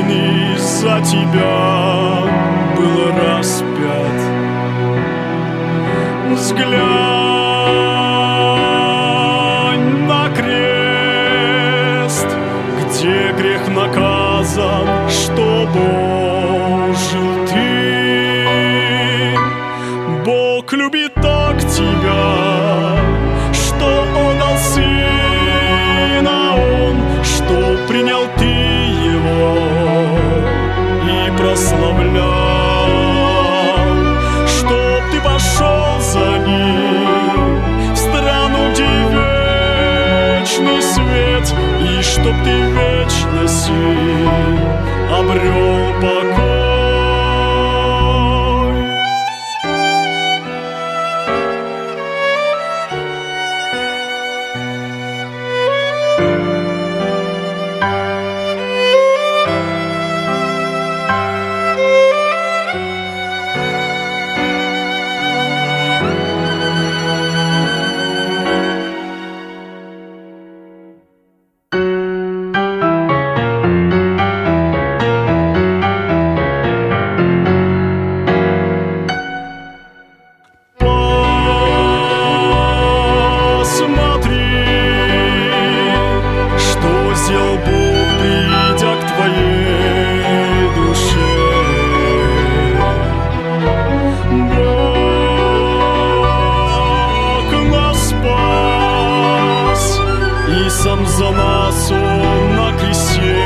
войны за тебя был распят. Взглянь на крест, где грех наказан, чтобы жил ты. Бог любит так тебя, что отдал Сына Он, что принял ты Его и прославлял, чтоб ты пошел за Ним в страну, где вечный свет, и чтоб ты в вечности обрел покой. Сам за нас Он на кресте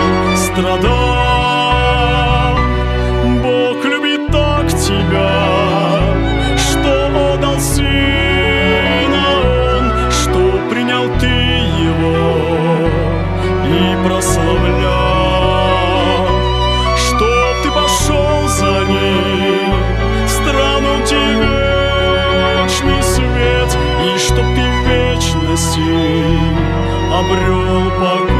страдал. Бог любит так тебя, что отдал Сына Он, что принял ты Его и прославлял, чтоб ты пошел за Ним в страну, где вечный свет, и чтоб ты в вечности обрел покой.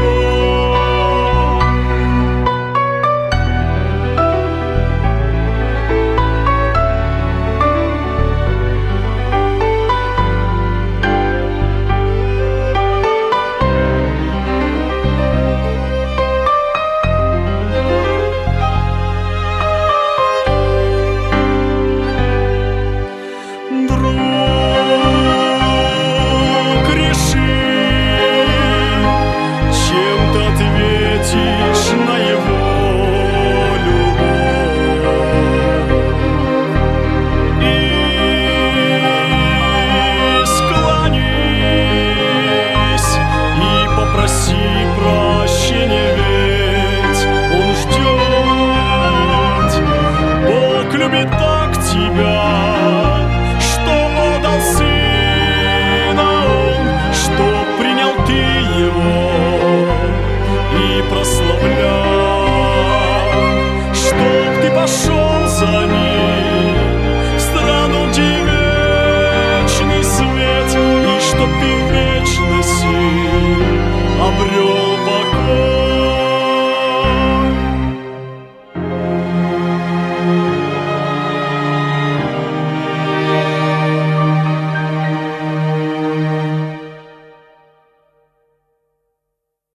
На Его любовь и склонись и попроси прощения, ведь Он ждет. Бог любит так тебя, что отдал Сына Он, что принял ты Его и прославлял, чтоб ты пошел за Ним